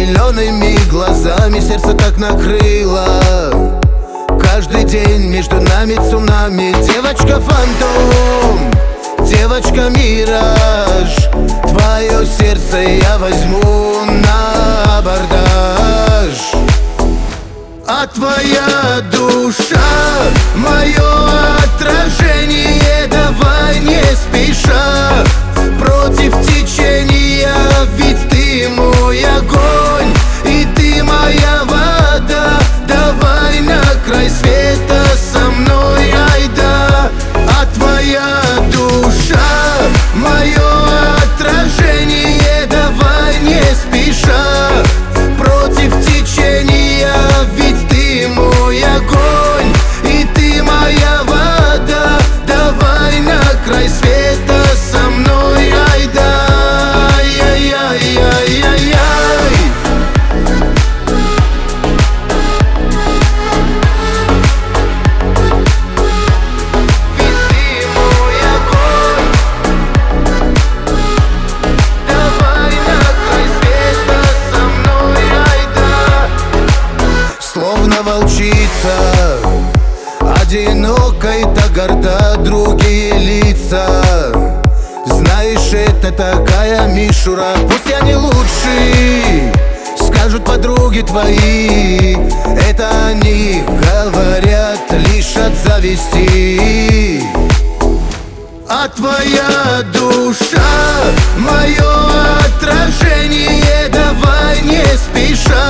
зелеными глазами сердце так накрыло. Каждый день между нами цунами. Девочка-фантом, девочка-мираж, твое сердце я возьму на абордаж. А твоя душа — мое отражение. Давай не спеша, против течения, ведь ты мой огонь и ты моя вода. Давай на край света со мной, айда. А твоя душа — мое отражение. Давай не спеша, против течения, ведь ты мой огонь и ты моя вода. Давай на край света со мной, айда. Ай-яй-яй-яй-яй. Волчица, одинокой, так горда другие лица. Знаешь, это такая мишура. Пусть я не лучший, скажут подруги твои. Это они говорят лишь от зависти. А твоя душа — мое отражение. Давай не спеша,